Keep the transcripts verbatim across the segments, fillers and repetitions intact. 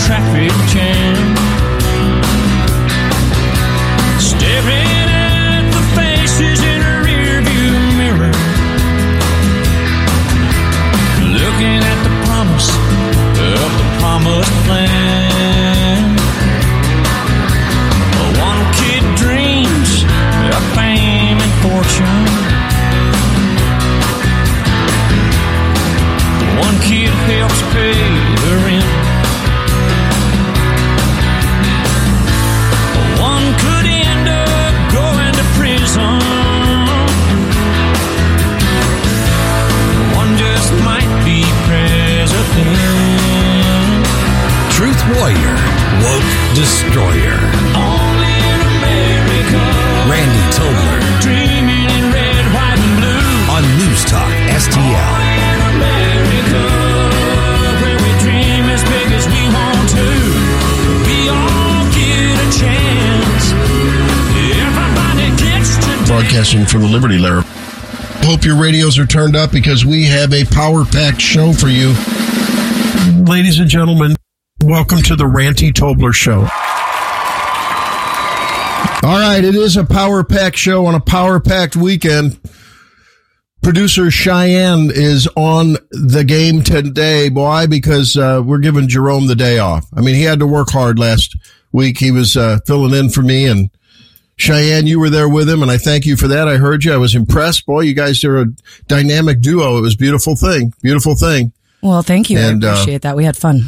traffic jam. Staring at the faces in a rearview mirror, looking at the promise of the promised land. One kid dreams of fame and fortune. One kid helps pay the rent. One could end up going to prison. One just might be president. Truth warrior, woke destroyer. Only in America. Randy Tobler. Dreaming in red, white, and blue. On News Talk S T L. Only in America, where we dream as big as we want to. We all get a chance. Everybody gets to. Broadcasting from the Liberty Lair. Hope your radios are turned up because we have a power-packed show for you. Ladies and gentlemen, welcome to the Ranty Tobler Show. All right, it is a power-packed show on a power-packed weekend. Producer Cheyenne is on the game today, boy, because uh, we're giving Jerome the day off. I mean, he had to work hard last week. He was uh, filling in for me, and Cheyenne, you were there with him, and I thank you for that. I heard you. I was impressed. Boy, you guys are a dynamic duo. It was a beautiful thing. Beautiful thing. Well, thank you. And, I appreciate uh, that. We had fun.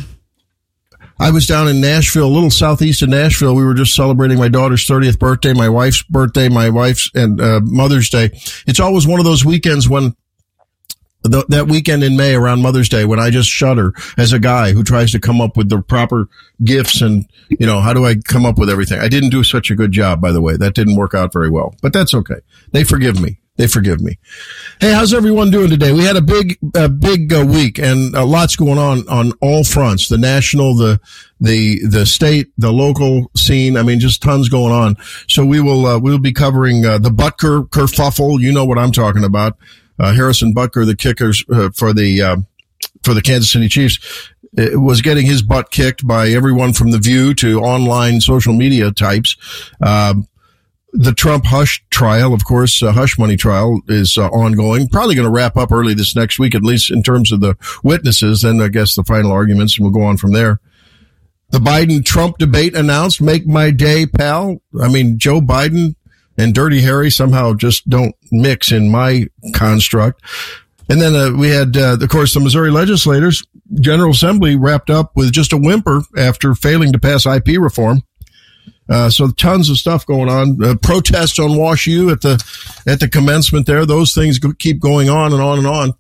I was down in Nashville, a little southeast of Nashville. We were just celebrating my daughter's thirtieth birthday, my wife's birthday, my wife's and uh, Mother's Day. It's always one of those weekends when the, that weekend in May around Mother's Day when I just shudder as a guy who tries to come up with the proper gifts and, you know, how do I come up with everything? I didn't do such a good job, by the way. That didn't work out very well, but that's okay. They forgive me. They forgive me. Hey, how's everyone doing today? We had a big, a big uh, week and uh, lots going on on all fronts, the national, the, the, the state, the local scene. I mean, just tons going on. So we will, uh, we'll be covering, uh, the Butker kerfuffle. You know what I'm talking about. Uh, Harrison Butker, the kickers, uh, for the, uh, for the Kansas City Chiefs, it was getting his butt kicked by everyone from The View to online social media types. Um, The Trump hush trial, of course, uh, hush money trial is uh, ongoing. Probably going to wrap up early this next week, at least in terms of the witnesses. Then I guess the final arguments, and we'll go on from there. The Biden-Trump debate announced. Make my day, pal. I mean, Joe Biden and Dirty Harry somehow just don't mix in my construct. And then uh, we had, uh, of course, the Missouri legislators. General Assembly wrapped up with just a whimper after failing to pass I P reform. Uh, so tons of stuff going on. Uh, protests on Wash U at the, at the commencement there. Those things go, keep going on and on and on.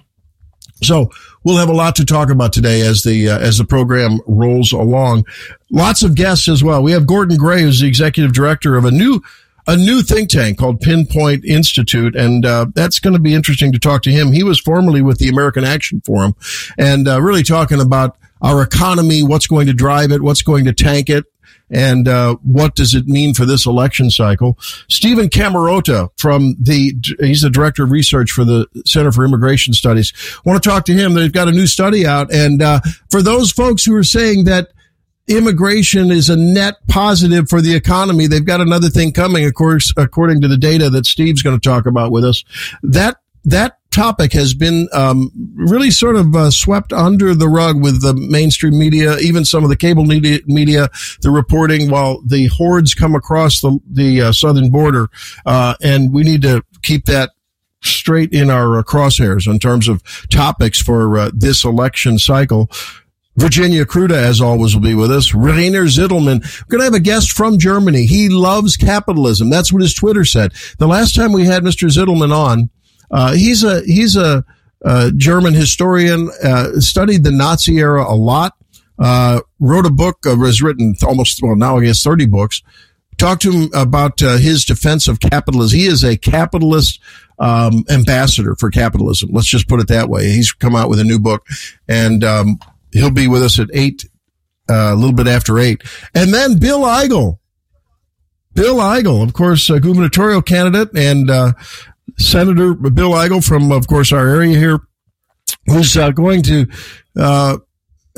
So we'll have a lot to talk about today as the, uh, as the program rolls along. Lots of guests as well. We have Gordon Gray, who's the executive director of a new, a new think tank called Pinpoint Institute. And, uh, that's going to be interesting to talk to him. He was formerly with the American Action Forum and, uh, really talking about our economy, what's going to drive it, what's going to tank it. And, uh, what does it mean for this election cycle? Stephen Camarota from the, he's the director of research for the Center for Immigration Studies. I want to talk to him. They've got a new study out. And, uh, for those folks who are saying that immigration is a net positive for the economy, they've got another thing coming, of course, according to the data that Steve's going to talk about with us. That, that topic has been um really sort of uh, swept under the rug with the mainstream media, even some of the cable media, media the reporting while the hordes come across the the uh, southern border, uh and we need to keep that straight in our uh, crosshairs in terms of topics for uh, this election cycle. Virginia Kruta, as always, will be with us. Rainer Zittelman. We're going to have a guest from Germany. He loves capitalism. That's what his Twitter said. The last time we had Mister Zittelman on, Uh, he's a, he's a, uh, German historian, uh, studied the Nazi era a lot, uh, wrote a book, uh, was written almost, well, now he has thirty books. Talked to him about, uh, his defense of capitalism. He is a capitalist, um, ambassador for capitalism. Let's just put it that way. He's come out with a new book and, um, he'll be with us at eight, uh, a little bit after eight. And then Bill Eigel. Bill Eigel, of course, a gubernatorial candidate and, uh, Senator Bill Eigel from, of course, our area here, who's uh, going to uh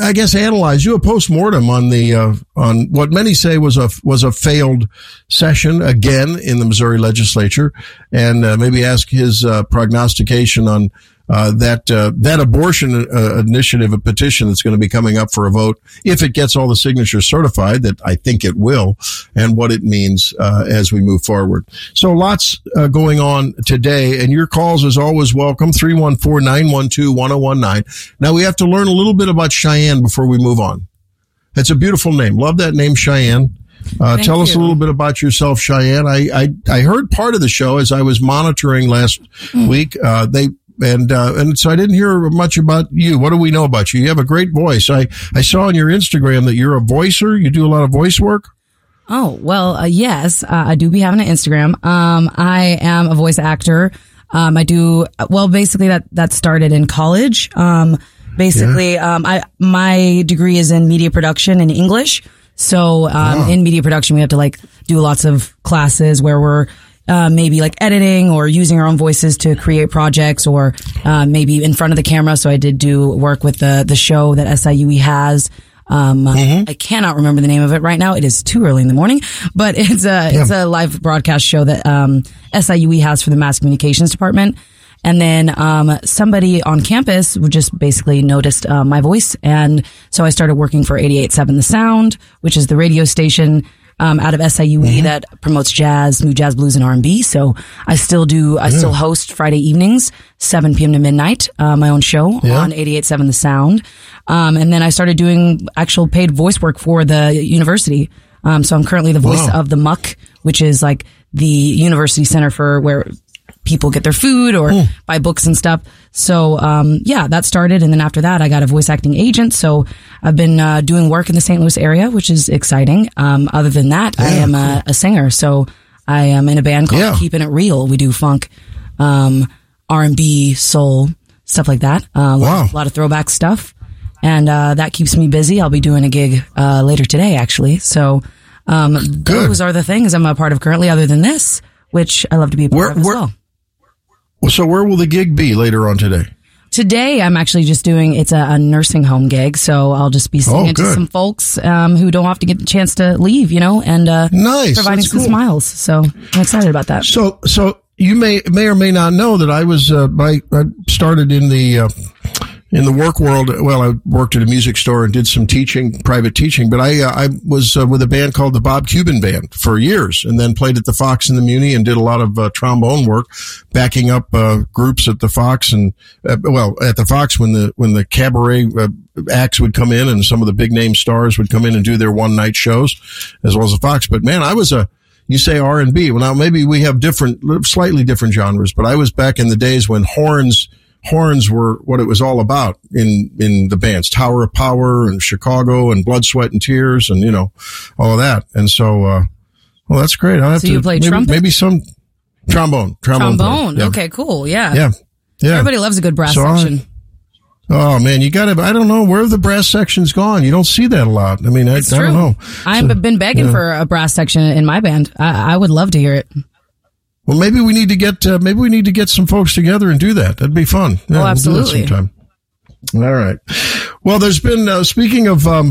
I guess, analyze, do a postmortem on the, uh, on what many say was a, was a failed session again in the Missouri legislature, and uh, maybe ask his uh, prognostication on Uh, that, uh, that abortion uh, initiative, a petition that's going to be coming up for a vote, if it gets all the signatures certified, that I think it will, and what it means, uh, as we move forward. So lots, uh, going on today, and your calls is always welcome, three one four, nine one two, one oh one nine. Now we have to learn a little bit about Cheyenne before we move on. It's a beautiful name. Love that name, Cheyenne. Uh, tell you. us a little bit about yourself, Cheyenne. I, I, I heard part of the show as I was monitoring last mm. week. Uh, they, And, uh, and so I didn't hear much about you. What do we know about you? You have a great voice. I, I saw on your Instagram that you're a voicer. You do a lot of voice work. Oh, well, uh, yes, uh, I do be having an Instagram. Um, I am a voice actor. Um, I do, well, basically that, that started in college. Um, basically, yeah. um, I, my degree is in media production in English. So, um, wow. in media production, we have to like do lots of classes where we're, Uh, maybe like editing or using our own voices to create projects, or uh, maybe in front of the camera. So I did do work with the the show that S I U E has. Um, mm-hmm. I cannot remember the name of it right now. It is too early in the morning, but it's a yeah. it's a live broadcast show that um, S I U E has for the Mass Communications Department. And then um, somebody on campus would just basically noticed uh, my voice, and so I started working for eighty-eight point seven The Sound, which is the radio station Um, out of S I U E mm-hmm. that promotes jazz, smooth jazz, blues, and R and B. So I still do, I yeah. still host Friday evenings, seven p.m. to midnight, uh, my own show yeah. on eighty-eight point seven The Sound. Um, and then I started doing actual paid voice work for the university. Um, so I'm currently the voice wow. of the M U C, which is like the university center for where people get their food or mm. buy books and stuff. So, um, yeah, that started. And then after that, I got a voice acting agent. So I've been, uh, doing work in the Saint Louis area, which is exciting. Um, other than that, yeah, I am cool. a, a singer. So I am in a band called yeah. Keeping It Real. We do funk, um, R and B, soul, stuff like that. Uh, a, wow. lot, a lot of throwback stuff. And, uh, that keeps me busy. I'll be doing a gig, uh, later today, actually. So, um, Good. those are the things I'm a part of currently, other than this, which I love to be a part where, of as where, well. So where will the gig be later on today? Today, I'm actually just doing, it's a, a nursing home gig. So I'll just be singing oh, to some folks, um, who don't have to get the chance to leave, you know, and, uh, nice. providing That's some cool. smiles. So I'm excited about that. So, so you may, may or may not know that I was, uh, I, I started in the, uh, in the work world. Well, I worked at a music store and did some teaching, private teaching, but I, uh, I was uh, with a band called the Bob Cuban Band for years, and then played at the Fox in the Muni and did a lot of uh, trombone work, backing up uh, groups at the Fox and, uh, well, at the Fox when the, when the cabaret uh, acts would come in and some of the big name stars would come in and do their one night shows as well as the Fox. But man, I was a, you say R and B. Well, now maybe we have different, slightly different genres, but I was back in the days when horns, Horns were what it was all about in, in the bands, Tower of Power and Chicago and Blood, Sweat and Tears and, you know, all of that. And so, uh, well, that's great. I'll have so to, you play maybe, trumpet? maybe some trombone, trombone. Trombone. Yeah. Okay, cool. Yeah. Yeah. Yeah. Everybody loves a good brass so section. I, oh man, you gotta, I don't know, where have the brass sections gone? You don't see that a lot. I mean, I, I don't know. I've so, been begging yeah. for a brass section in my band. I, I would love to hear it. Well, maybe we need to get, uh, maybe we need to get some folks together and do that. That'd be fun. Yeah, oh, absolutely. We'll do that sometime. All right. Well, there's been, uh, speaking of, um,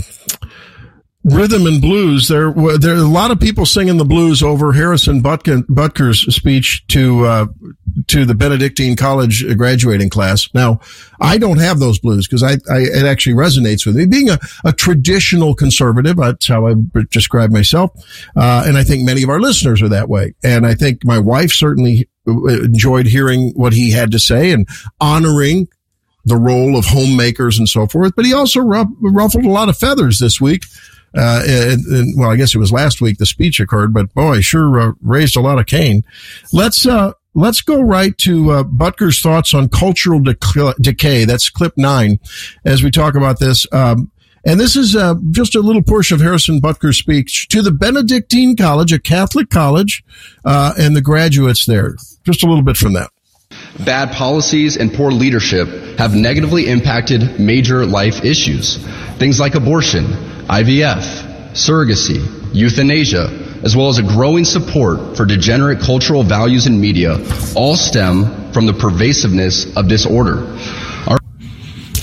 rhythm and blues, there, there are a lot of people singing the blues over Harrison Butker, Butker's speech to, uh, to the Benedictine College graduating class. Now, I don't have those blues because I, I, it actually resonates with me. Being a, a traditional conservative, that's how I describe myself. Uh, and I think many of our listeners are that way. And I think my wife certainly enjoyed hearing what he had to say and honoring the role of homemakers and so forth. But he also ruffled a lot of feathers this week. Uh, and, and, well, I guess it was last week the speech occurred, but boy, sure uh, raised a lot of cane. Let's, uh, let's go right to, uh, Butker's thoughts on cultural dec- decay. That's clip nine as we talk about this. Um, and this is, uh, just a little portion of Harrison Butker's speech to the Benedictine College, a Catholic college, uh, and the graduates there. Just a little bit from that. Bad policies and poor leadership have negatively impacted major life issues. Things like abortion, I V F, surrogacy, euthanasia, as well as a growing support for degenerate cultural values in media, all stem from the pervasiveness of disorder. Our-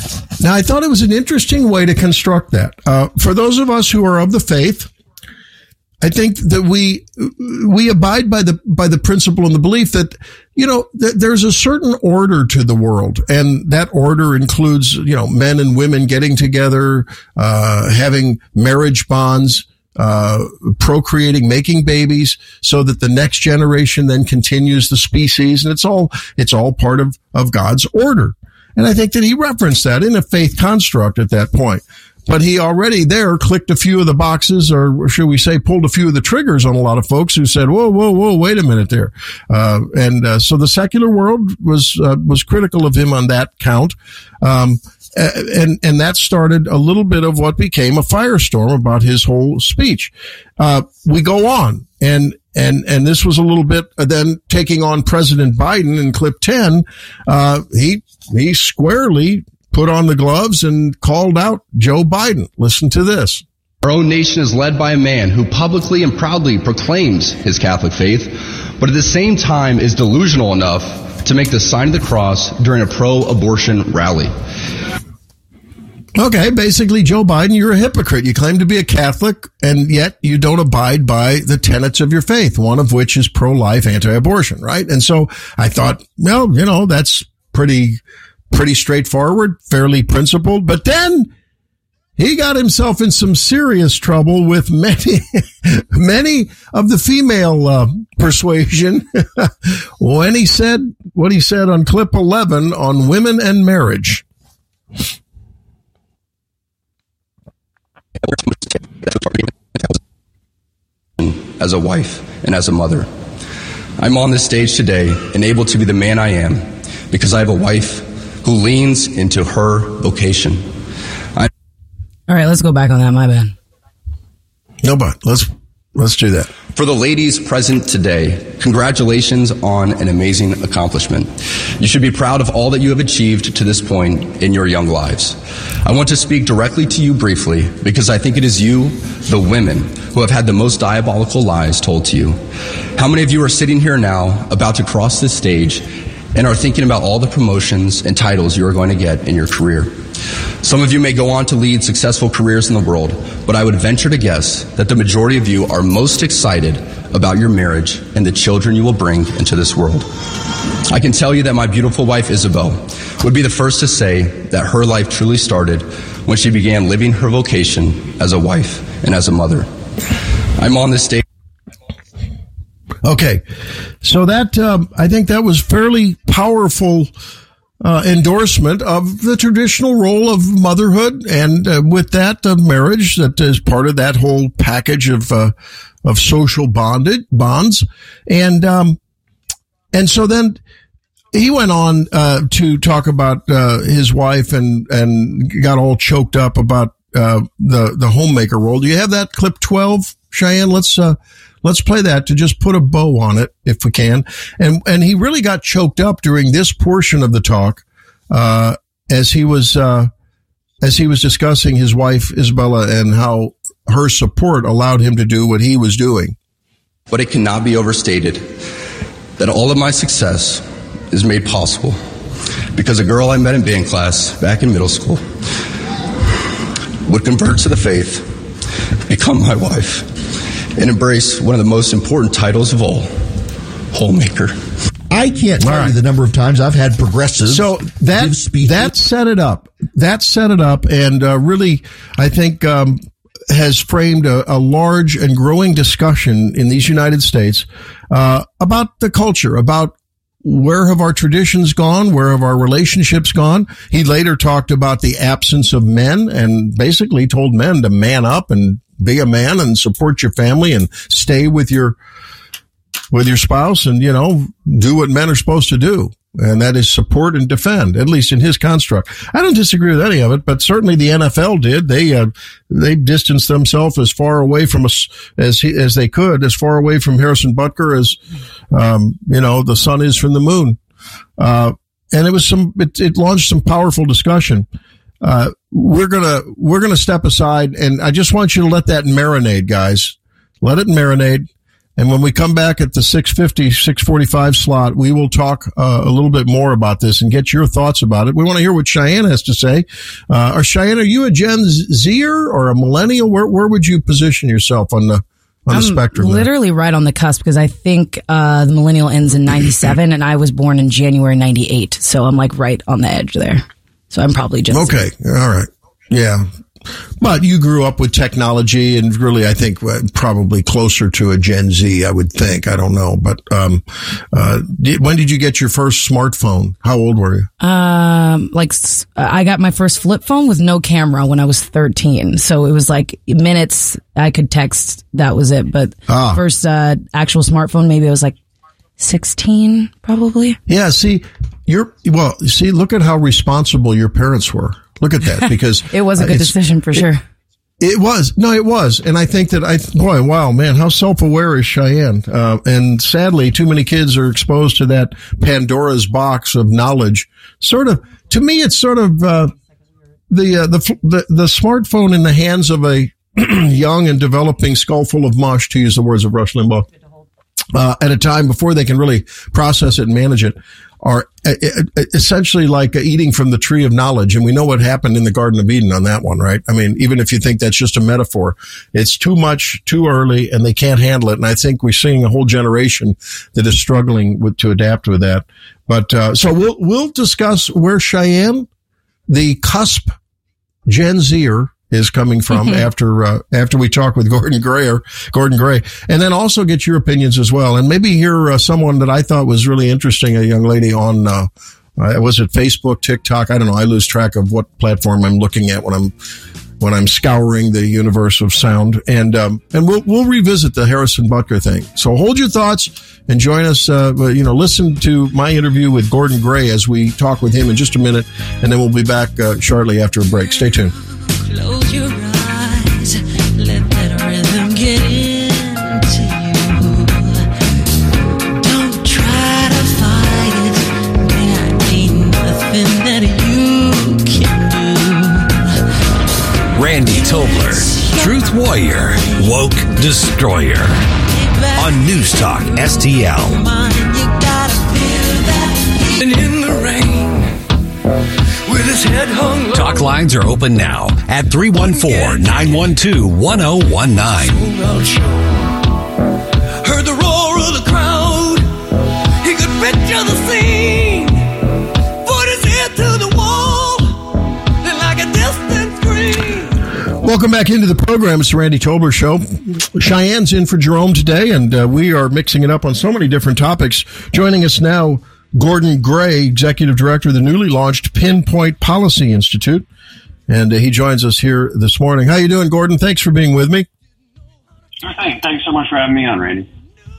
Now, I thought it was an interesting way to construct that. Uh, for those of us who are of the faith, I think that we we abide by the by the principle and the belief that, you know, th- there's a certain order to the world, and that order includes, you know, men and women getting together, uh, having marriage bonds, uh, procreating, making babies, so that the next generation then continues the species, and it's all it's all part of of God's order. And I think that he referenced that in a faith construct at that point. But he already there clicked a few of the boxes, or should we say pulled a few of the triggers on a lot of folks who said, whoa, whoa, whoa, wait a minute there. Uh, and uh, so the secular world was uh, was critical of him on that count. Um, and and that started a little bit of what became a firestorm about his whole speech. Uh, we go on, and and and this was a little bit then taking on President Biden in clip ten. Uh, he he squarely put on the gloves and called out Joe Biden. Listen to this. Our own nation is led by a man who publicly and proudly proclaims his Catholic faith, but at the same time is delusional enough to make the sign of the cross during a pro-abortion rally. Okay, basically, Joe Biden, you're a hypocrite. You claim to be a Catholic, and yet you don't abide by the tenets of your faith, one of which is pro-life, anti-abortion, right? And so I thought, well, you know, that's pretty... pretty straightforward, fairly principled. But then he got himself in some serious trouble with many, many of the female uh, persuasion when he said what he said on clip eleven on women and marriage. As a wife and as a mother, I'm on this stage today and able to be the man I am because I have a wife who leans into her vocation. I- All right, let's go back on that. My bad. No, but let's let's do that. For the ladies present today, congratulations on an amazing accomplishment. You should be proud of all that you have achieved to this point in your young lives. I want to speak directly to you briefly because I think it is you, the women, who have had the most diabolical lies told to you. How many of you are sitting here now about to cross this stage and are thinking about all the promotions and titles you are going to get in your career? Some of you may go on to lead successful careers in the world, but I would venture to guess that the majority of you are most excited about your marriage and the children you will bring into this world. I can tell you that my beautiful wife, Isabel, would be the first to say that her life truly started when she began living her vocation as a wife and as a mother. I'm on this stage. Okay, so that um, I think that was fairly powerful uh, endorsement of the traditional role of motherhood, and uh, with that, uh, marriage that is part of that whole package of uh, of social bonded bonds, and um, and so then he went on uh, to talk about uh, his wife and and got all choked up about uh, the the homemaker role. Do you have that clip twelve, Cheyenne? Let's. Uh, Let's play that to just put a bow on it, if we can. And and he really got choked up during this portion of the talk, uh, as he was uh, as he was discussing his wife Isabella and how her support allowed him to do what he was doing. But it cannot be overstated that all of my success is made possible because a girl I met in band class back in middle school would convert to the faith, become my wife, and embrace one of the most important titles of all, homemaker. I can't tell right. you the number of times I've had progressives. So that that set it up. That set it up, and uh, really, I think, um, has framed a, a large and growing discussion in these United States uh, about the culture, about where have our traditions gone, where have our relationships gone. He later talked about the absence of men, and basically told men to man up and be a man and support your family and stay with your, with your spouse and, you know, do what men are supposed to do. And that is support and defend, at least in his construct. I don't disagree with any of it, but certainly the N F L did. They, uh, they distanced themselves as far away from us as he, as they could, as far away from Harrison Butker as, um, you know, the sun is from the moon. Uh, and it was some, it, it launched some powerful discussion. Uh, we're gonna, we're gonna step aside, and I just want you to let that marinate, guys. Let it marinate. And when we come back at the six fifty, six forty-five slot, we will talk uh, a little bit more about this and get your thoughts about it. We want to hear what Cheyenne has to say. Uh, or Cheyenne, are you a Gen Zer or a millennial? Where, where would you position yourself on the on the I'm spectrum? Literally right on the cusp, because I think uh, the millennial ends in ninety-seven and I was born in January ninety-eight. So I'm like right on the edge there. So I'm probably Gen Z. Okay. All right. Yeah. But you grew up with technology and really, I think, uh, probably closer to a Gen Z, I would think. I don't know. But um, uh, did, when did you get your first smartphone? How old were you? Um, like s- I got my first flip phone with no camera when I was thirteen. So it was like minutes I could text. That was it. But Ah. first uh, actual smartphone, maybe I was like sixteen, probably. Yeah. See, you're well. See, look at how responsible your parents were. Look at that, because It was a uh, good it's- decision for sure. It was. No, it was. And I think that I, boy, wow, man, how self-aware is Cheyenne? Uh, and sadly, too many kids are exposed to that Pandora's box of knowledge. Sort of, to me, it's sort of, uh, the, uh, the, the, the smartphone in the hands of a young and developing skull full of mush, to use the words of Rush Limbaugh, uh, at a time before they can really process it and manage it, are uh, essentially like eating from the tree of knowledge. And we know what happened in the Garden of Eden on that one, right? I mean, even if you think that's just a metaphor, it's too much, too early, and they can't handle it. And I think we're seeing a whole generation that is struggling with, to adapt with that. But, uh, so we'll, we'll discuss where Cheyenne, the cusp Gen Zer, is coming from after uh, after we talk with Gordon Gray, or Gordon Gray, and then also get your opinions as well, and maybe hear uh, someone that I thought was really interesting, a young lady on uh, uh, was it Facebook, TikTok? I don't know. I lose track of what platform I'm looking at when I'm when I'm scouring the universe of sound, and um, and we'll we'll revisit the Harrison Butker thing. So hold your thoughts and join us. Uh, you know, listen to my interview with Gordon Gray as we talk with him in just a minute, and then we'll be back uh, shortly after a break. Stay tuned. Close your eyes, let that rhythm get into you. Don't try to fight it, there ain't nothing that you can do. Randy Tobler, Truth Warrior, Woke Destroyer. On News Talk S T L. Mind, you gotta feel that. And in the rain, with his head hung low. Talk lines are open now at three one four, nine one two, one oh one nine. Road show. Heard the roar of the crowd. He could picture the scene. Put his head to the wall. And like a distant scream. Welcome back into the program. It's the Randy Tobler Show. Cheyenne's in for Jerome today, and uh, we are mixing it up on so many different topics. Joining us now, Gordon Gray, Executive Director of the newly launched Pinpoint Policy Institute. And uh, he joins us here this morning. How you doing, Gordon? Thanks for being with me. Sure thing. Thanks so much for having me on, Randy.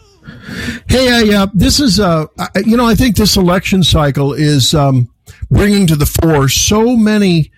Hey, I, uh, this is, uh, I, you know, I think this election cycle is um, bringing to the fore so many,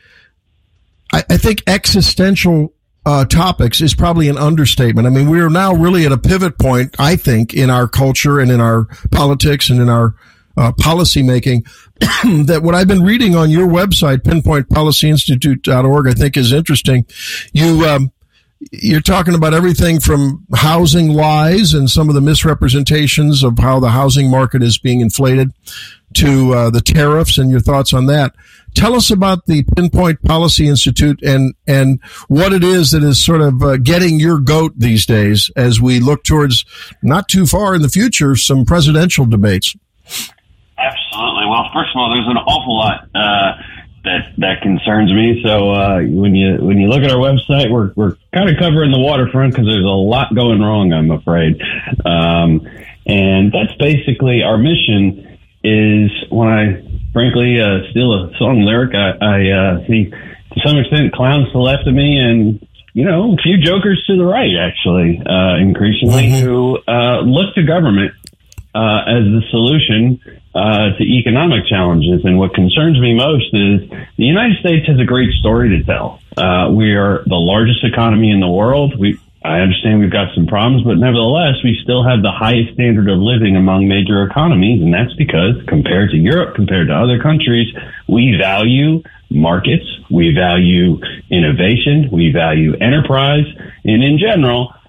I, I think existential uh, topics is probably an understatement. I mean, we are now really at a pivot point, I think, in our culture and in our politics and in our uh, policy making, that what I've been reading on your website, pinpoint policy institute dot org, I think is interesting. You, um, you're talking about everything from housing lies and some of the misrepresentations of how the housing market is being inflated to uh, the tariffs and your thoughts on that. Tell us about the Pinpoint Policy Institute and, and what it is that is sort of uh, getting your goat these days as we look towards not too far in the future, some presidential debates. Absolutely. Well, first of all, there's an awful lot uh, that that concerns me. So uh, when you when you look at our website, we're we're kind of covering the waterfront because there's a lot going wrong, I'm afraid. Um, and that's basically our mission. Is when I frankly uh, steal a song lyric, I, I uh, see to some extent clowns to the left of me, and you know a few jokers to the right, actually, uh, increasingly Mm-hmm. who uh, look to government uh, as the solution uh, to economic challenges. And what concerns me most is the United States has a great story to tell. Uh, we are the largest economy in the world. We, I understand we've got some problems, but nevertheless, we still have the highest standard of living among major economies. And that's because compared to Europe, compared to other countries, we value markets, we value innovation, we value enterprise, and in general,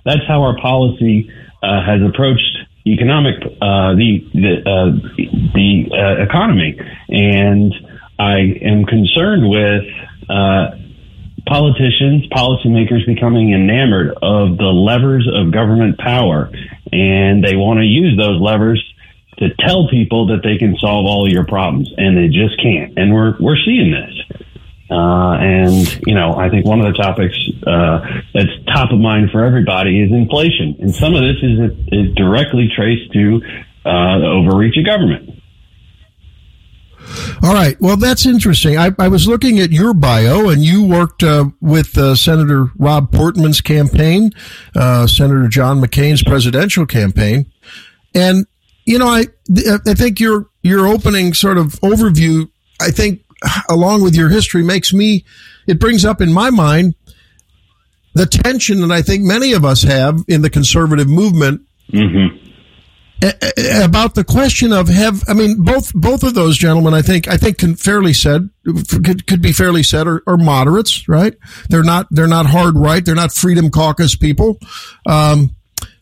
that's how our policy uh, has approached economic uh, the the uh, the uh, economy, and I am concerned with uh, politicians, policymakers becoming enamored of the levers of government power, and they want to use those levers to tell people that they can solve all of your problems, and they just can't. And we're we're seeing this. Uh, and, you know, I think one of the topics uh, that's top of mind for everybody is inflation. And some of this is, is directly traced to uh, the overreach of government. All right. Well, that's interesting. I, I was looking at your bio, and you worked uh, with uh, Senator Rob Portman's campaign, uh, Senator John McCain's presidential campaign. And, you know, I I think your your opening sort of overview, I think, along with your history, makes me, it brings up in my mind the tension that I think many of us have in the conservative movement Mm-hmm. a- about the question of have, I mean, both, both of those gentlemen, I think, I think can fairly said, could, could be fairly said are, are moderates, right? They're not, they're not hard right. They're not Freedom Caucus people. Um,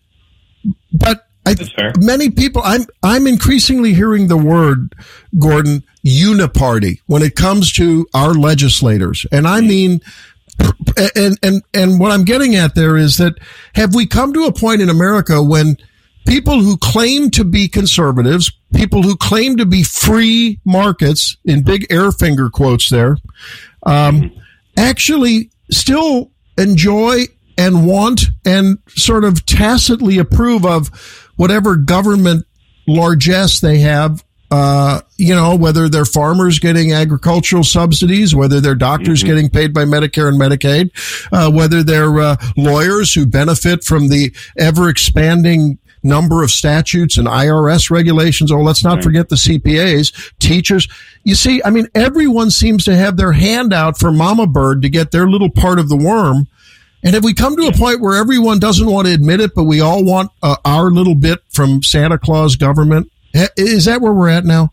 but I, That's fair. many people, I'm, I'm increasingly hearing the word, Gordon, uniparty when it comes to our legislators. And I mean, and, and, and what I'm getting at there is that have we come to a point in America when people who claim to be conservatives, people who claim to be free markets, in big air finger quotes there, um, actually still enjoy and want and sort of tacitly approve of whatever government largesse they have, uh, you know, whether they're farmers getting agricultural subsidies, whether they're doctors mm-hmm. getting paid by Medicare and Medicaid, uh, whether they're uh, lawyers who benefit from the ever expanding number of statutes and I R S regulations. Oh, let's not right. forget the C P As, teachers. You see, I mean, everyone seems to have their hand out for Mama Bird to get their little part of the worm. And have we come to a point where everyone doesn't want to admit it, but we all want uh, our little bit from Santa Claus government? Is that where we're at now?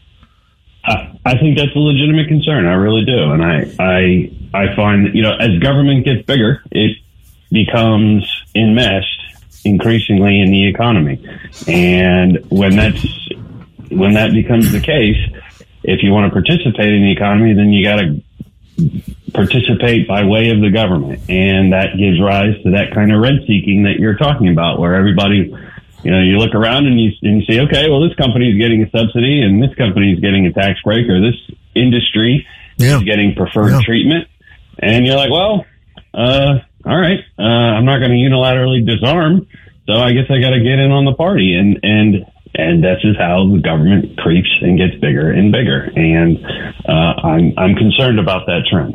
I, I think that's a legitimate concern. I really do. And I, I, I find that, you know, as government gets bigger, it becomes enmeshed increasingly in the economy. And when that's, when that becomes the case, if you want to participate in the economy, then you got to participate by way of the government. And that gives rise to that kind of rent seeking that you're talking about, where everybody, you know, you look around and you, and you say, okay, well, this company is getting a subsidy and this company is getting a tax break, or this industry yeah. is getting preferred yeah. treatment. And you're like, well, uh, all right, uh, I'm not going to unilaterally disarm, so I guess I got to get in on the party. And, and, and that's just how the government creeps and gets bigger and bigger. And, uh, I'm, I'm concerned about that trend.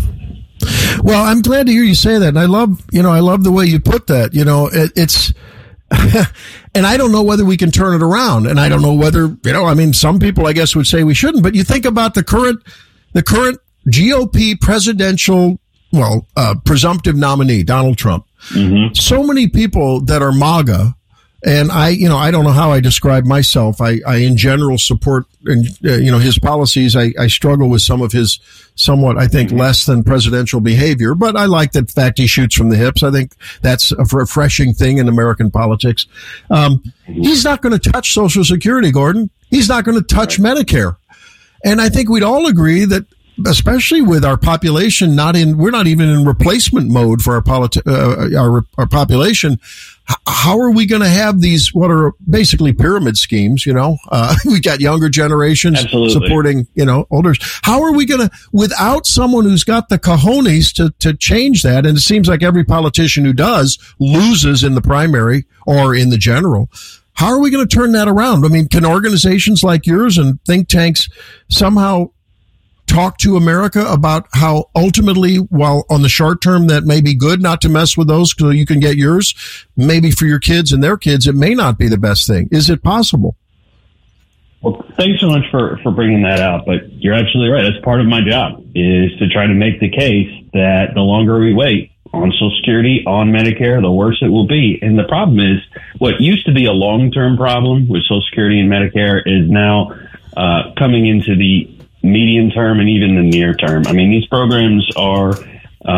Well, I'm glad to hear you say that. And I love, you know, I love the way you put that. You know, it, it's, and I don't know whether we can turn it around. And I don't know whether, you know, I mean, some people, I guess, would say we shouldn't. But you think about the current, the current G O P presidential, well, uh, presumptive nominee, Donald Trump. Mm-hmm. So many people that are MAGA. And I, you know, I don't know how I describe myself. I, I in general support, uh, you know, his policies. I, I struggle with some of his somewhat, I think, less than presidential behavior, but I like the fact he shoots from the hips. I think that's a refreshing thing in American politics. Um, he's not going to touch Social Security, Gordon. He's not going to touch Medicare. And I think we'd all agree that, especially with our population not in, we're not even in replacement mode for our politi- uh, our, our population. H- how are we going to have these, what are basically pyramid schemes? You know, uh, we got younger generations Absolutely. supporting, you know, older. How are we going to, without someone who's got the cojones to, to change that? And it seems like every politician who does loses in the primary or in the general. How are we going to turn that around? I mean, can organizations like yours and think tanks somehow talk to America about how ultimately, while on the short term that may be good not to mess with those so you can get yours, maybe for your kids and their kids, it may not be the best thing. Is it possible? Well, thanks so much for, for bringing that out, but you're absolutely right. That's part of my job, is to try to make the case that the longer we wait on Social Security, on Medicare, the worse it will be. And the problem is, what used to be a long-term problem with Social Security and Medicare is now uh, coming into the medium term and even the near term. I mean, these programs are uh,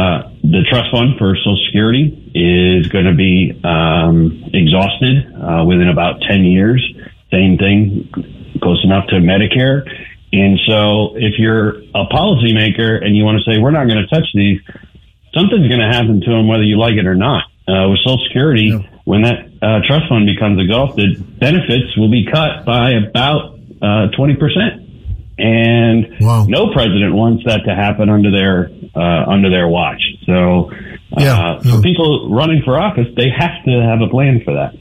the trust fund for Social Security is going to be um, exhausted uh, within about ten years. Same thing, close enough to Medicare. And so if you're a policymaker and you want to say, we're not going to touch these, something's going to happen to them whether you like it or not. Uh, with Social Security, yeah. when that uh, trust fund becomes exhausted, benefits will be cut by about uh, twenty percent. And wow. no president wants that to happen under their uh, under their watch. So, uh, yeah. for people running for office, they have to have a plan for that.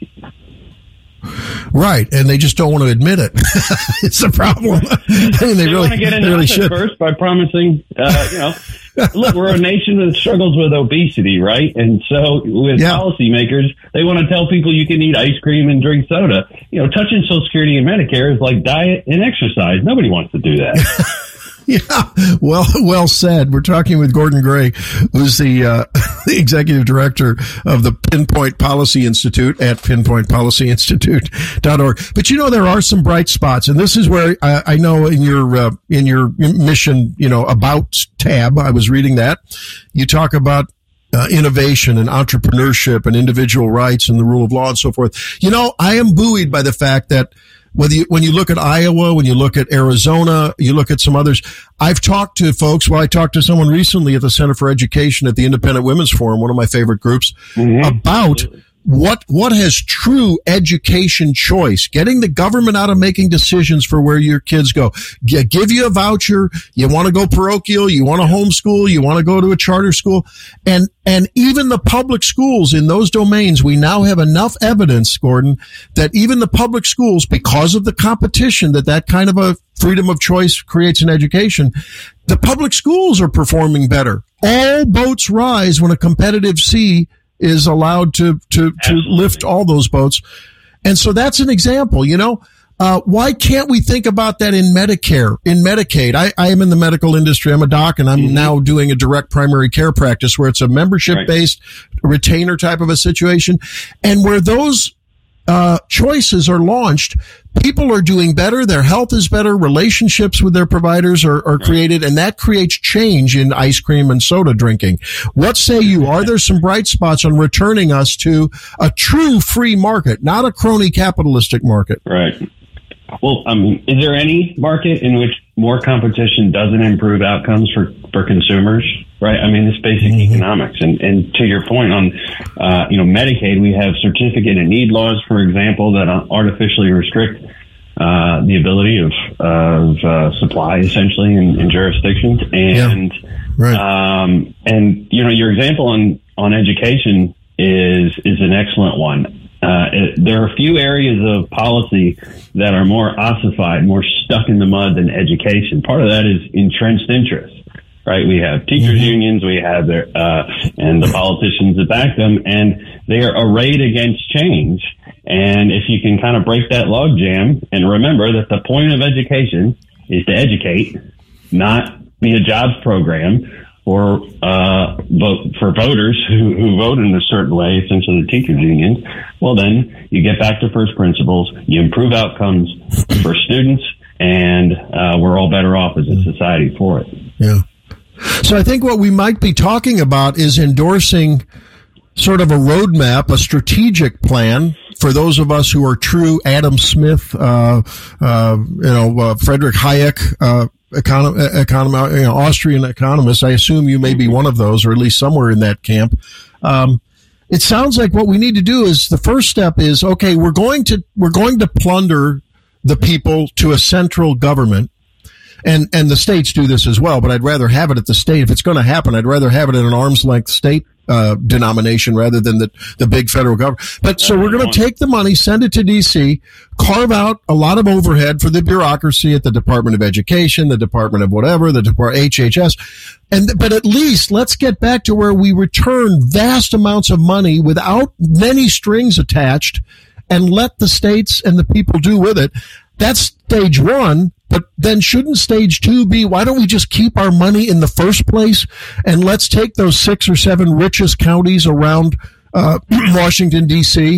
Right, and they just don't want to admit it. It's a problem. I mean, they, they really, want to get into they really office should. first by promising, uh, you know, look, we're a nation that struggles with obesity, right? And so with yeah. policymakers, they want to tell people you can eat ice cream and drink soda. You know, touching Social Security and Medicare is like diet and exercise. Nobody wants to do that. Yeah, well, well said. We're talking with Gordon Gray, who's the, uh, the executive director of the Pinpoint Policy Institute at pinpoint policy institute dot org. But you know, there are some bright spots, and this is where I, I know in your uh, in your mission, you know, about tab, I was reading that you talk about uh, innovation and entrepreneurship and individual rights and the rule of law and so forth. You know, I am buoyed by the fact that Whether you, when you look at Iowa, when you look at Arizona, you look at some others. I've talked to folks. Well, I talked to someone recently at the Center for Education at the Independent Women's Forum, one of my favorite groups, mm-hmm. about what what has true education choice, getting the government out of making decisions for where your kids go. G- give you a voucher. You want to go parochial. You want to homeschool. You want to go to a charter school. And and even the public schools in those domains, we now have enough evidence, Gordon, that even the public schools, because of the competition that that kind of a freedom of choice creates in education, the public schools are performing better. All boats rise when a competitive sea is allowed to, to, to lift all those boats. And so that's an example, you know, uh, why can't we think about that in Medicare, in Medicaid? I, I am in the medical industry. I'm a doc, and I'm mm-hmm. now doing a direct primary care practice where it's a membership based right. retainer type of a situation. And where those, uh, choices are launched, people are doing better. Their health is better. Relationships with their providers are, are created, and that creates change in ice cream and soda drinking. What say you? Are there some bright spots on returning us to a true free market, not a crony capitalistic market? Right. Well, um, is there any market in which more competition doesn't improve outcomes for, for consumers? Right. I mean, it's basic mm-hmm. economics. And, and to your point on, uh, you know, Medicaid, we have certificate and need laws, for example, that artificially restrict uh, the ability of, of uh, supply essentially in, in jurisdictions. And, yeah. right. um, and, you know, your example on, on education is, is an excellent one. Uh, it, there are a few areas of policy that are more ossified, more stuck in the mud than education. Part of that is entrenched interests, right? We have teachers mm-hmm. unions, we have their, uh, and the politicians that back them, and they are arrayed against change. And if you can kind of break that logjam and remember that the point of education is to educate, not be a jobs program, or uh, vote for voters who, who vote in a certain way, essentially the teachers unions, well, then you get back to first principles, you improve outcomes for students, and uh, we're all better off as a society for it. Yeah. So I think what we might be talking about is endorsing sort of a roadmap, a strategic plan for those of us who are true Adam Smith, uh, uh, you know, uh, Frederick Hayek, uh, Econom, econom, you know, Austrian economists. I assume you may be one of those, or at least somewhere in that camp. Um, it sounds like what we need to do is the first step is, okay, we're going to, we're going to plunder the people to a central government. And, and the states do this as well, but I'd rather have it at the state. If it's going to happen, I'd rather have it at an arm's length state, uh, denomination rather than the, the big federal government. But so we're going to take the money, send it to D C, carve out a lot of overhead for the bureaucracy at the Department of Education, the Department of whatever, the Department H H S. And, but at least let's get back to where we return vast amounts of money without many strings attached and let the states and the people do with it. That's stage one. But then shouldn't stage two be, why don't we just keep our money in the first place and let's take those six or seven richest counties around uh, Washington, D C,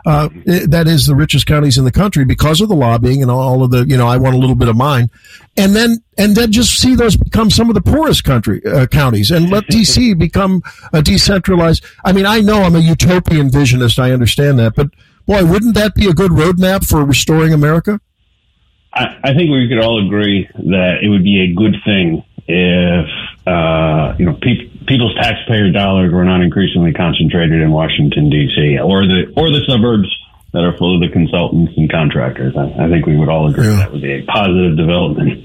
uh, it, that is the richest counties in the country because of the lobbying and all of the, you know, I want a little bit of mine. And then, and then just see those become some of the poorest country, uh, counties and let D C become a decentralized. I mean, I know I'm a utopian visionist. I understand that, but boy, wouldn't that be a good roadmap for restoring America? I, I think we could all agree that it would be a good thing if, uh, you know, pe- people's taxpayer dollars were not increasingly concentrated in Washington, D C or the, or the suburbs that are full of the consultants and contractors. I, I think we would all agree yeah. that would be a positive development.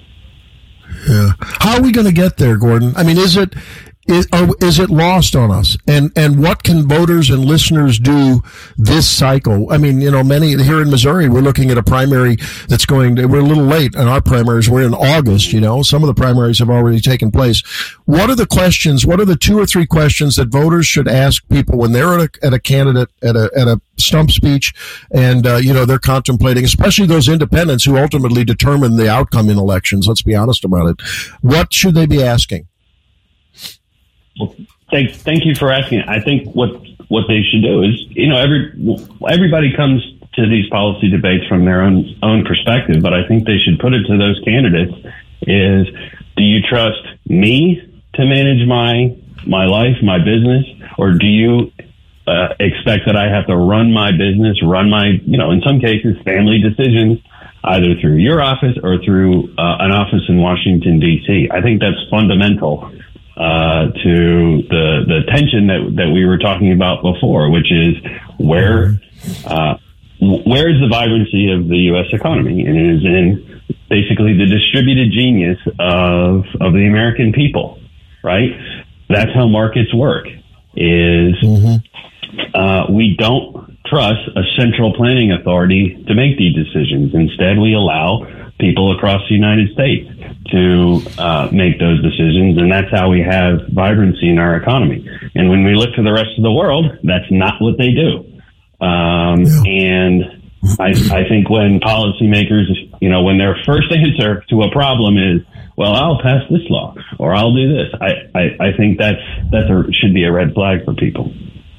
Yeah. How are we going to get there, Gordon? I mean, is it, is, are, is it lost on us? And, and what can voters and listeners do this cycle? I mean, you know, many here in Missouri, we're looking at a primary that's going to, we're a little late in our primaries. We're in August, you know, some of the primaries have already taken place. What are the questions? What are the two or three questions that voters should ask people when they're at a, at a candidate, at a, at a stump speech and, uh, you know, they're contemplating, especially those independents who ultimately determine the outcome in elections. Let's be honest about it. What should they be asking? Well, thank, thank you for asking. I think what what they should do is, you know, every everybody comes to these policy debates from their own own perspective, but I think they should put it to those candidates is, do you trust me to manage my my life, my business, or do you uh, expect that I have to run my business, run my, you know, in some cases, family decisions, either through your office or through uh, an office in Washington, D C? I think that's fundamental Uh, to the the tension that that we were talking about before, which is where uh, where is the vibrancy of the U S economy, and it is in basically the distributed genius of of the American people, right? That's how markets work. Is mm-hmm. uh, we don't trust a central planning authority to make these decisions. Instead, we allow people across the United States to uh, make those decisions, and that's how we have vibrancy in our economy. And when we look to the rest of the world, that's not what they do. Um, and I, I think when policymakers, you know, when their first answer to a problem is, well, I'll pass this law or I'll do this, I, I, I think that's that's a, should be a red flag for people.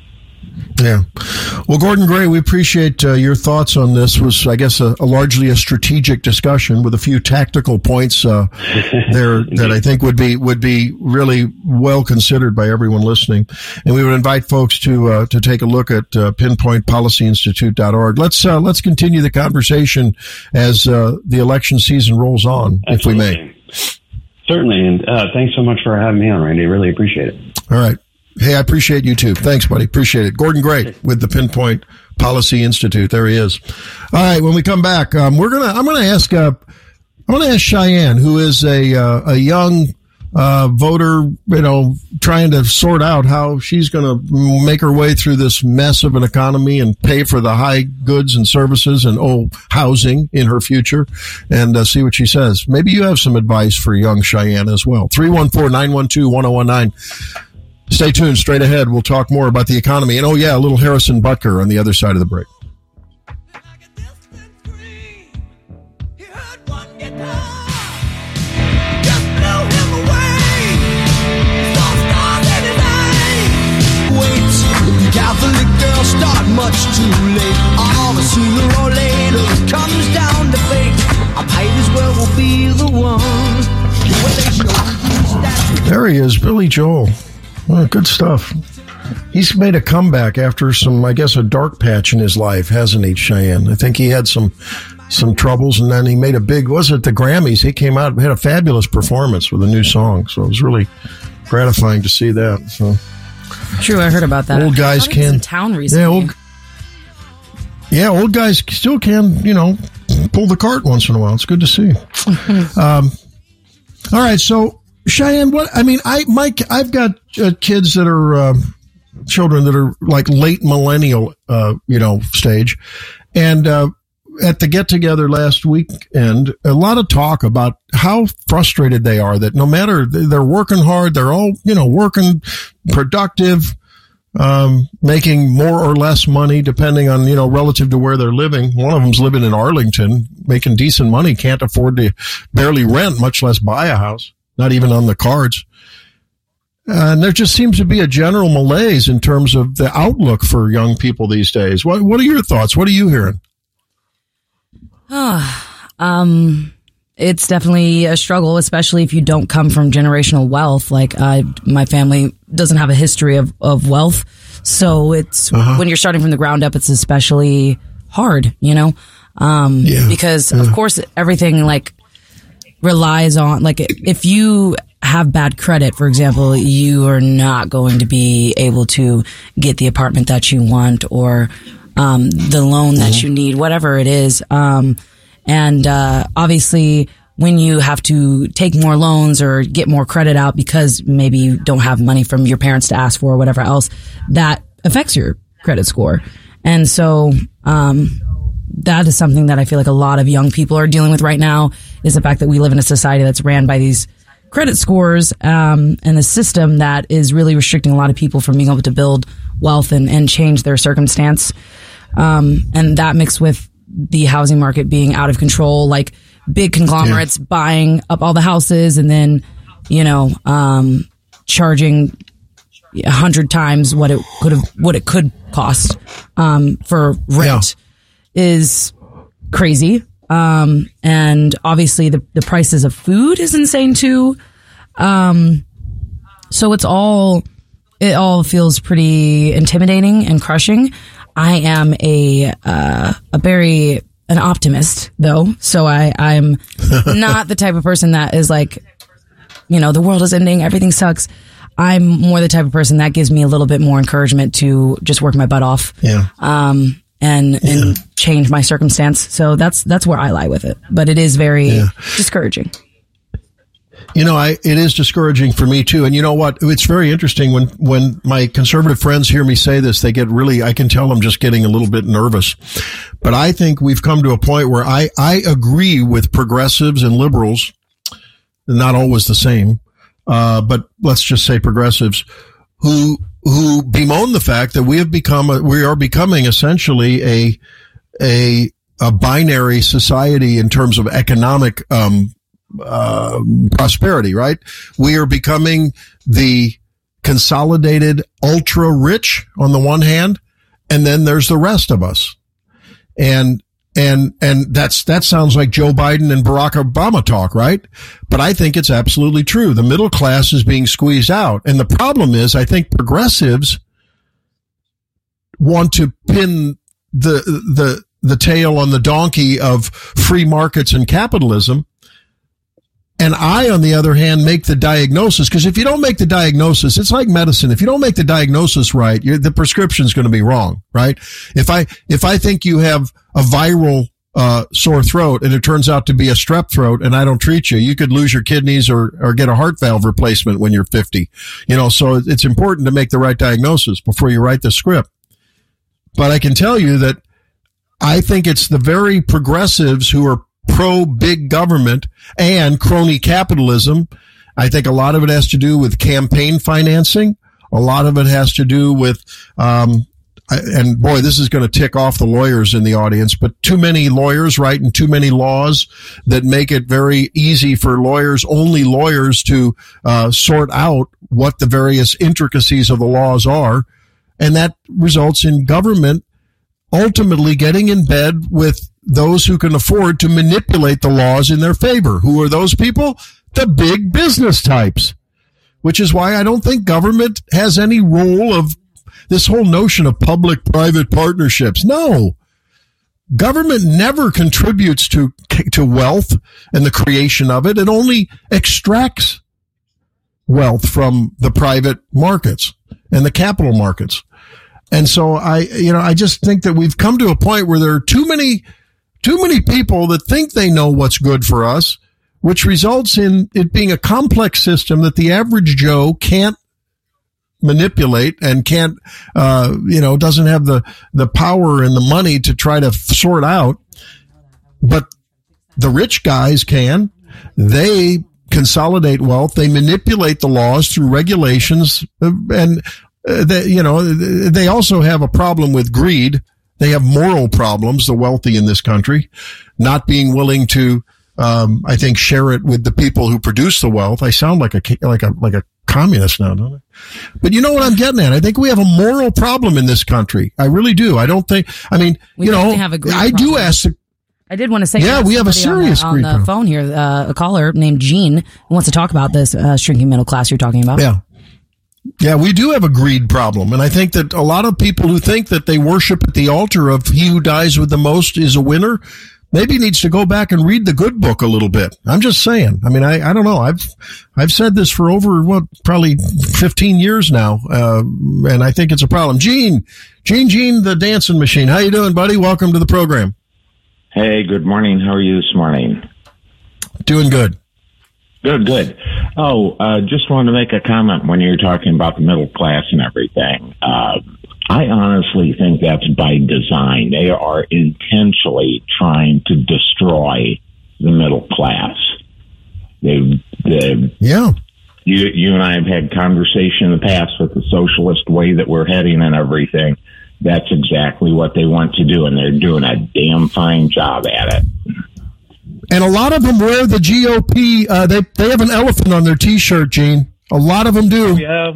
Yeah. Well, Gordon Gray, we appreciate uh, your thoughts on this. Was, I guess, a, a largely a strategic discussion with a few tactical points uh, there that I think would be would be really well considered by everyone listening. And we would invite folks to uh, to take a look at uh, pinpoint policy institute dot org. Let's uh, let's continue the conversation as uh, the election season rolls on, Absolutely. If we may. Certainly, and uh, thanks so much for having me on, Randy. I really appreciate it. All right. Hey, I appreciate you too. Thanks, buddy. Appreciate it. Gordon Gray with the Pinpoint Policy Institute. There he is. All right. When we come back, um, we're gonna. I'm gonna ask. Uh, I'm gonna ask Cheyenne, who is a uh, a young uh, voter, you know, trying to sort out how she's gonna make her way through this mess of an economy and pay for the high goods and services and oh housing in her future, and uh, see what she says. Maybe you have some advice for young Cheyenne as well. three one four, nine one two, one oh one nine. Stay tuned. Straight ahead, we'll talk more about the economy. And, oh, yeah, a little Harrison Butker on the other side of the break. Catholic girls start much too late. All the sooner or later it comes down to fate. I might as well will be the one. There he is, Billy Joel. Well, good stuff. He's made a comeback after some, I guess, a dark patch in his life, hasn't he, Cheyenne? I think he had some some troubles, and then he made a big, was it the Grammys? He came out and had a fabulous performance with a new song, so it was really gratifying to see that. So, true, I heard about that. Old guys I can. In town recently. Yeah, old, yeah, old guys still can, you know, pull the cart once in a while. It's good to see. um, all right, so. Cheyenne, what, I mean, I, Mike, I've got uh, kids that are, uh, children that are like late millennial, uh, you know, stage. And, uh, at the get together last weekend, a lot of talk about how frustrated they are that no matter they're working hard, they're all, you know, working productive, um, making more or less money depending on, you know, relative to where they're living. One of them's living in Arlington, making decent money, can't afford to barely rent, much less buy a house. Not even on the cards. Uh, and there just seems to be a general malaise in terms of the outlook for young people these days. What What are your thoughts? What are you hearing? um, it's definitely a struggle, especially if you don't come from generational wealth. Like, uh, my family doesn't have a history of, of wealth. So it's, uh-huh. when you're starting from the ground up, it's especially hard, you know? Um, yeah. because yeah. of course everything like relies on, like, if you have bad credit, for example, you are not going to be able to get the apartment that you want or, um, the loan that mm-hmm. you need, whatever it is. Um, and, uh, obviously when you have to take more loans or get more credit out because maybe you don't have money from your parents to ask for or whatever else, that affects your credit score. And so, um, that is something that I feel like a lot of young people are dealing with right now, is the fact that we live in a society that's ran by these credit scores, um, and a system that is really restricting a lot of people from being able to build wealth and, and change their circumstance. Um, and that mixed with the housing market being out of control, like big conglomerates yeah. buying up all the houses and then, you know, um, charging a hundred times what it could have, what it could cost, um, for rent yeah. is crazy. Um, and obviously the, the prices of food is insane too. Um, so it's all, it all feels pretty intimidating and crushing. I am a, uh, a very, an optimist though. So I, I'm not the type of person that is like, you know, the world is ending, everything sucks. I'm more the type of person that gives me a little bit more encouragement to just work my butt off. Yeah. Um, and, yeah. and change my circumstance. So that's, that's where I lie with it, but it is very yeah. discouraging. You know, I, it is discouraging for me too. And you know what? It's very interesting when, when my conservative friends hear me say this, they get really, I can tell I'm just getting a little bit nervous, but I think we've come to a point where I, I agree with progressives and liberals, not always the same. Uh, but let's just say progressives who, who bemoan the fact that we have become, a, we are becoming essentially a, a, a binary society in terms of economic, um, uh, prosperity, right? We are becoming the consolidated ultra rich on the one hand, and then there's the rest of us. And, and, and that's, that sounds like Joe Biden and Barack Obama talk, right? But I think it's absolutely true. The middle class is being squeezed out. And the problem is, I think progressives want to pin the, the, the tail on the donkey of free markets and capitalism. And I, on the other hand, make the diagnosis, because if you don't make the diagnosis, it's like medicine. If you don't make the diagnosis right, you're, the prescription's going to be wrong, right? If I, if I think you have a viral, uh, sore throat and it turns out to be a strep throat and I don't treat you, you could lose your kidneys or, or get a heart valve replacement when you're fifty. You know, so it's important to make the right diagnosis before you write the script. But I can tell you that I think it's the very progressives who are pro big government and crony capitalism. I think a lot of it has to do with campaign financing. A lot of it has to do with, um, and boy, this is going to tick off the lawyers in the audience, but too many lawyers writing too many laws that make it very easy for lawyers, only lawyers, to uh, sort out what the various intricacies of the laws are. And that results in government ultimately getting in bed with those who can afford to manipulate the laws in their favor. Who are those people? The big business types, which is why I don't think government has any role of this whole notion of public-private partnerships. No. Government never contributes to, to wealth and the creation of it. It only extracts wealth from the private markets and the capital markets. And so I, you know, I just think that we've come to a point where there are too many, too many people that think they know what's good for us, which results in it being a complex system that the average Joe can't manipulate and can't, uh, you know, doesn't have the, the power and the money to try to sort out. But the rich guys can. They consolidate wealth. They manipulate the laws through regulations, and Uh, they, you know, they also have a problem with greed. They have moral problems, the wealthy in this country, not being willing to, um, I think, share it with the people who produce the wealth. I sound like a, like a, like a communists now, don't they? But you know what I'm getting at? I think we have a moral problem in this country. I really do. I don't think, I mean, We you know, definitely have a greed I do problem. ask the, I did want to say, Yeah, we have a somebody serious on greed the, on the problem. phone here. Uh, a caller named Gene who wants to talk about this uh, shrinking middle class you're talking about. yeah. Yeah, we do have a greed problem. And I think that a lot of people who think that they worship at the altar of he who dies with the most is a winner, maybe needs to go back and read the good book a little bit. I'm just saying. I mean, I, I don't know. I've, I've said this for over, what, probably fifteen years now. Uh, and I think it's a problem. Gene, Gene, Gene, the dancing machine. How you doing, buddy? Welcome to the program. Hey, good morning. How are you this morning? Doing good. Good, good. Oh, uh, just wanted to make a comment when you were talking about the middle class and everything. Uh, I honestly think that's by design. They are intentionally trying to destroy the middle class. They, they, Yeah. you, you and I have had conversation in the past with the socialist way that we're heading and everything. That's exactly what they want to do, and they're doing a damn fine job at it. And a lot of them wear the G O P. Uh, they they have an elephant on their T-shirt, Gene. A lot of them do. Yeah,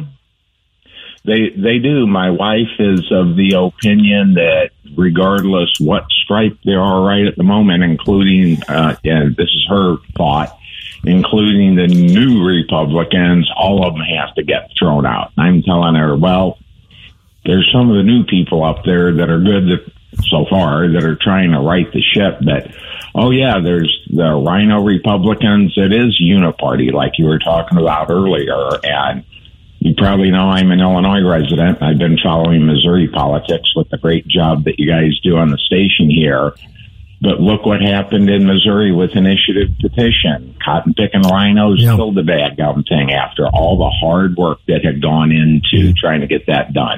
they they do. My wife is of the opinion that regardless what stripe they are right at the moment, including, uh, yeah, this is her thought, including the new Republicans, all of them have to get thrown out. I'm telling her, well, there's some of the new people up there that are good that, so far that are trying to right the ship, but oh yeah, there's the Rhino Republicans. It is uniparty, like you were talking about earlier. And you probably know I'm an Illinois resident. I've been following Missouri politics with the great job that you guys do on the station here. But look what happened in Missouri with initiative petition. Cotton picking rhinos Yeah. killed the bad gum thing after all the hard work that had gone into trying to get that done.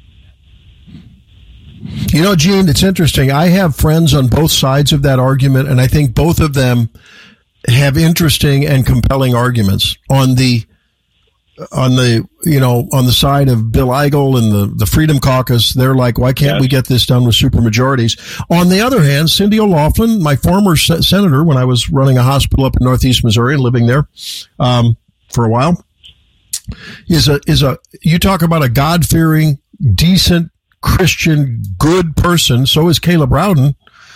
You know, Gene, it's interesting. I have friends on both sides of that argument, and I think both of them have interesting and compelling arguments. On the, on the, you know, on the side of Bill Eigel and the, the Freedom Caucus, they're like, why can't Yes. we get this done with supermajorities? On the other hand, Cindy O'Loughlin, my former se- senator when I was running a hospital up in Northeast Missouri and living there um, for a while, is a, is a, you talk about a God-fearing, decent, Christian, good person. So is Caleb Rowden.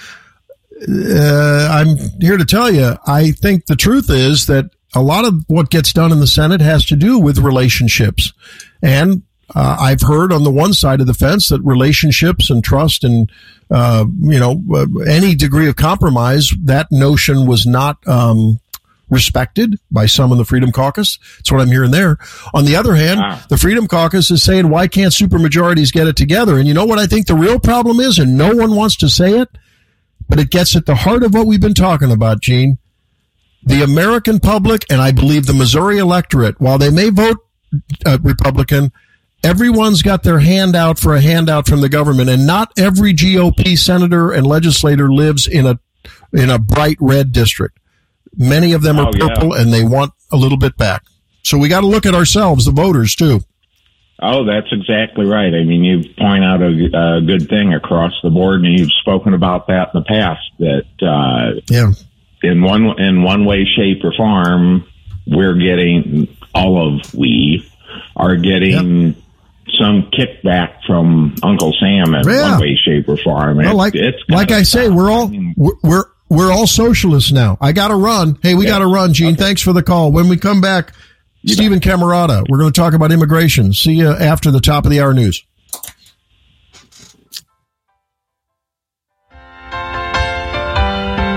Uh, I'm here to tell you, I think the truth is that a lot of what gets done in the Senate has to do with relationships. And uh, I've heard on the one side of the fence that relationships and trust and, uh, you know, uh, any degree of compromise, that notion was not, um, respected by some in the Freedom Caucus. That's what I'm hearing there. On the other hand, Wow. the Freedom Caucus is saying, why can't supermajorities get it together? And you know what I think the real problem is, and no one wants to say it, but it gets at the heart of what we've been talking about, Gene. The American public, and I believe the Missouri electorate, while they may vote uh, Republican, everyone's got their hand out for a handout from the government, and not every G O P senator and legislator lives in a in a bright red district. Many of them are Oh, yeah. purple, and they want a little bit back. So we got to look at ourselves, the voters, too. Oh, that's exactly right. I mean, you point out a, a good thing across the board, and you've spoken about that in the past, that uh, Yeah. in one in one way, shape, or form, we're getting, all of we are getting some kickback from Uncle Sam in Yeah. one way, shape, or form. Well, It's- like, it's like gotta I say, stop. we're all, I mean, we're, we're, we're all socialists now. I got to run. Hey, we Yeah. got to run, Gene. Thanks for the call. When we come back, Stephen Camarada, we're going to talk about immigration. See you after the top of the hour news.